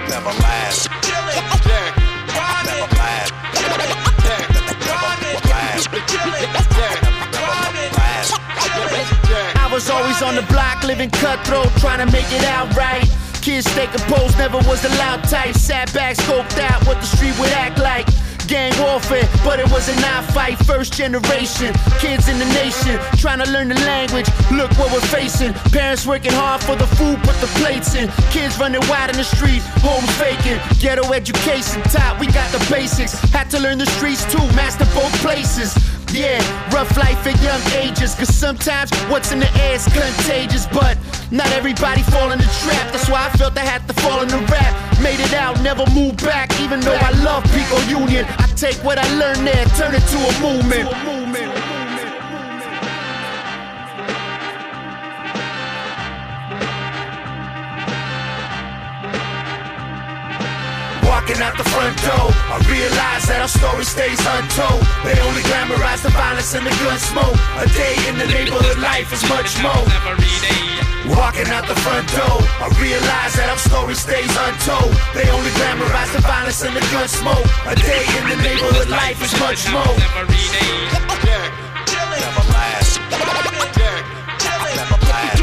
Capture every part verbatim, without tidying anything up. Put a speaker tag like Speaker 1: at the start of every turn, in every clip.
Speaker 1: never last. Never last.
Speaker 2: I was always on the block, living cutthroat, trying to make it out right. Kids stay composed, never was the loud type. Sat back, scoped out what the street would act like. Gang warfare, but it was a knife fight. First generation, kids in the nation, trying to learn the language. Look what we're facing. Parents working hard for the food, put the plates in. Kids running wide in the street, homes vacant. Ghetto education top, we got the basics. Had to learn the streets too, master both places. Yeah, rough life at young ages. Cause sometimes what's in the air is contagious. But not everybody fall in the trap. That's why I felt I had to fall in the rap. Made it out, never moved back. Even though I love Pico Union, I take what I learned there, turn it to a movement. Walking out the front door, I realize that our story stays untold. They only glamorize the violence and the gun smoke. A day in the neighborhood life is much more. Walking out the front door, I realize that our story stays untold. They only glamorize the violence and the gun smoke. A day in the neighborhood life is much more.
Speaker 1: Never last. Never last.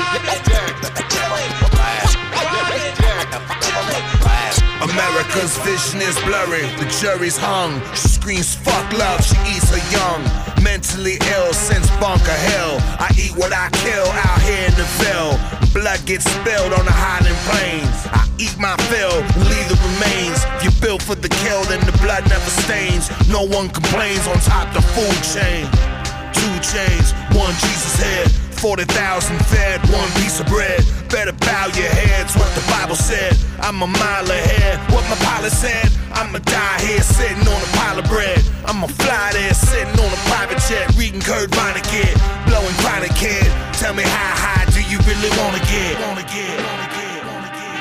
Speaker 3: America's vision is blurry, the jury's hung. She screams fuck love, she eats her young. Mentally ill since Bunker Hill. I eat what I kill out here in the Ville. Blood gets spilled on the highland plains. I eat my fill and leave the remains. If you're built for the kill, then the blood never stains. No one complains on top the food chain. Two chains, one Jesus head. forty thousand fed, one piece of bread. Better bow your heads, what the Bible said. I'm a mile ahead, what my pilot said. I'ma die here sitting on a pile of bread. I'ma fly there sitting on a private jet. Reading Kurt Vonnegut, blowing chronic kid. Tell me how high do you really wanna get? Wanna get, wanna get, wanna get.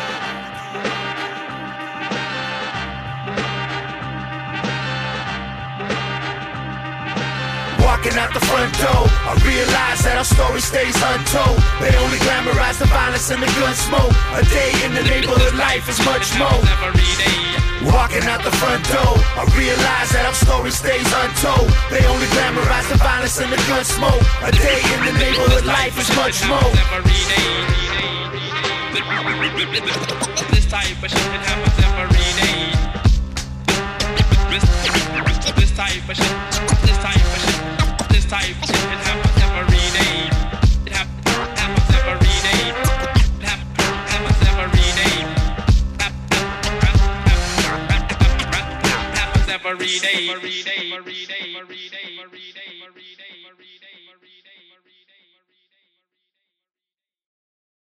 Speaker 2: Walking out the front door, I realize that our story stays untold. They only glamorize the violence and the gun smoke. A day in the neighborhood life is much more. Walking out the front door, I realize that our story stays untold. They only glamorize the violence and the gun smoke. A day in the neighborhood life is much more.
Speaker 4: This type of shit happens every day. This type of shit, this type of shit. This type of shit, it happens every day. It happens every day. It happens every day. Happens every day. Every day. Every day.